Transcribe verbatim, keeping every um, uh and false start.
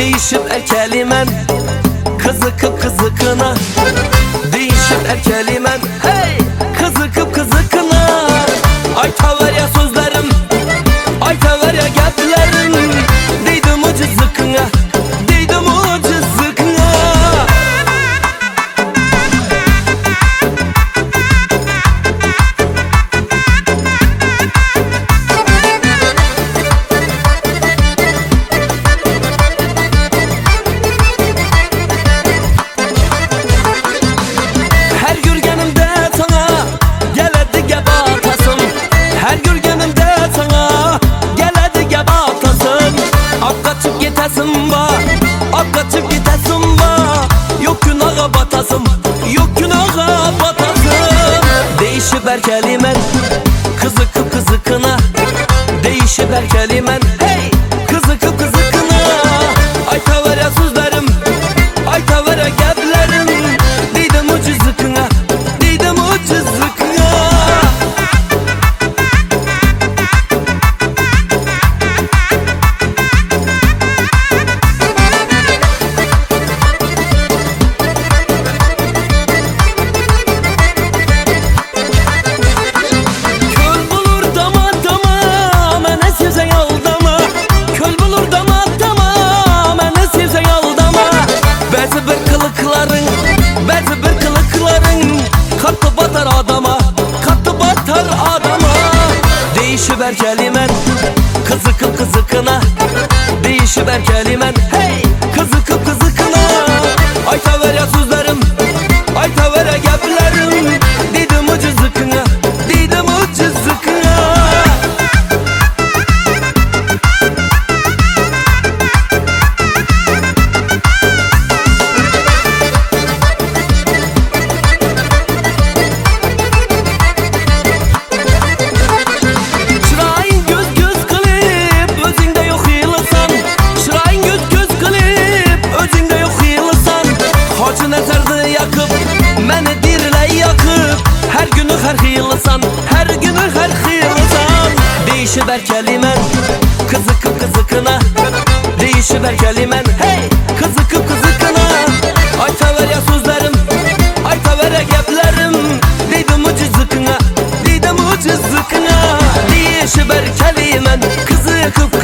Değişip er kelimen kızıkıp kızıkına. Değişip er kelimen hey kızıkıp kızıkına. Aytaver ya sözlerim, aytaver ya geplerim. Deydim o cızıkına, deydim o cızıkına. Her gürgenimde sana geledi gebe atasın. Her gürgenimde sana geledi gebe atasın. Ak kaçıp gitesin ba, ak kaçıp gitesin ba. Yok günaha batasın, yok günaha batasın. Değişip er kelimen kızıkıp kızıkına. Değişip er kelimen hey kızıkıp kızıkına. Aytaver ya sözlerim, aytaver ya geplerim. Deydim o cızıkına, deydim o cızıkına. Köl bulur dama dama, mene sevsen aldama. Köl bulur dama dama, mene sevsen aldama. Bazı bir kılıkların, bazı bir kılıkların katı batar adama, katı batar adama. Değişiver kelimen kızıkıp kızıkına. Değişiver kelimen hey kızıkıp kızıkına. Aytaver ya sözlerim, aytaver ya geplerim. Deydim o cızıkına, deydim o cızıkına. Şırayın göz göz kılıp özünde yok yılısan. Şırayın göz göz kılıp özünde yok yılısan. Hacı nezerdi yakıp məni dirle yakıp. Her günü her hıyılısan, her günü her hıyılısan. Değişip er kelimen kızıkıp kızıkına. Değişip er kelimen hey kızıkıp kızıkına. Aytaver ya sözlerim, aytaver ya geplerim. Deydim o cızıkına, deydim o cızıkına. Değişip er kelimen kızıkıp